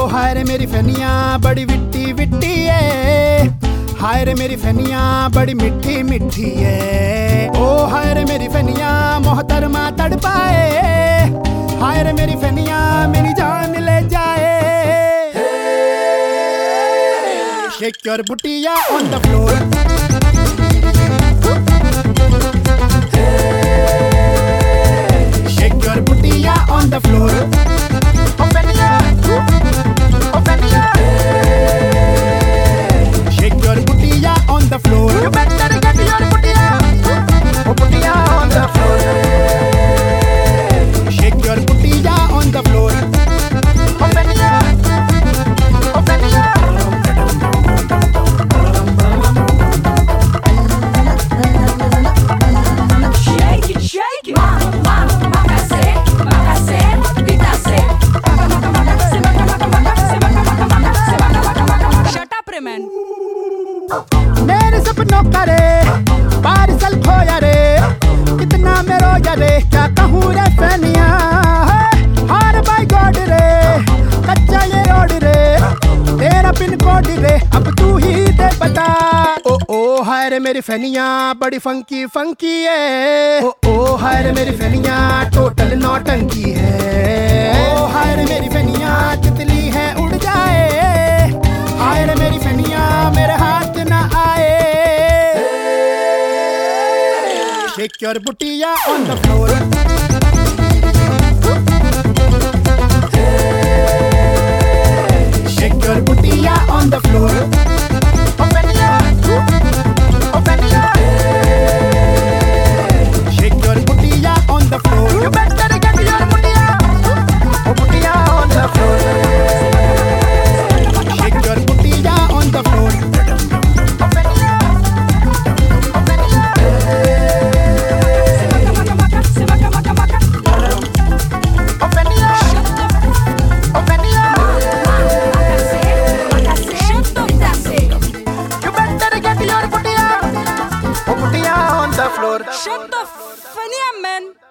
हाय रे मेरी फनिया बड़ी विट्टी विट्टी है, हाय रे मेरी फनिया बड़ी मिठी मिठी है। ओ हाय रे मेरी फनिया मोहतरमा तड़पाए, हाय रे मेरी फनिया मेरी जान ले जाए। Shake your booty on the floor, shake your booty on the floor. Open ya, shake your booty on the floor. You better get your booty on the floor. Shake your booty on the floor. Open ya. मेरे सपनों का रे parcel खोया रे, कितना मैं रोया रे, क्या कहूँ रे फनिया। हार बाय गॉड रे, कच्चा ये रोड रे, तेरा पिन कोड रे, अब तू ही दे बता। ओ ओ हाय रे मेरी फनिया बड़ी फंकी फंकी है, ओ ओ हाय रे मेरी फनिया टोटल नौटंकी है। ओ हाय रे मेरी फनिया तितली है उड़ जाए, हाय रे मेरी फनिया मेरे हाथ ना आए। Shake your booty on the floor, shake your booty on the floor. Open ya, shake your booty on the floor. You better get your booty on the floor. Shake your booty on the floor. Shut the funny man.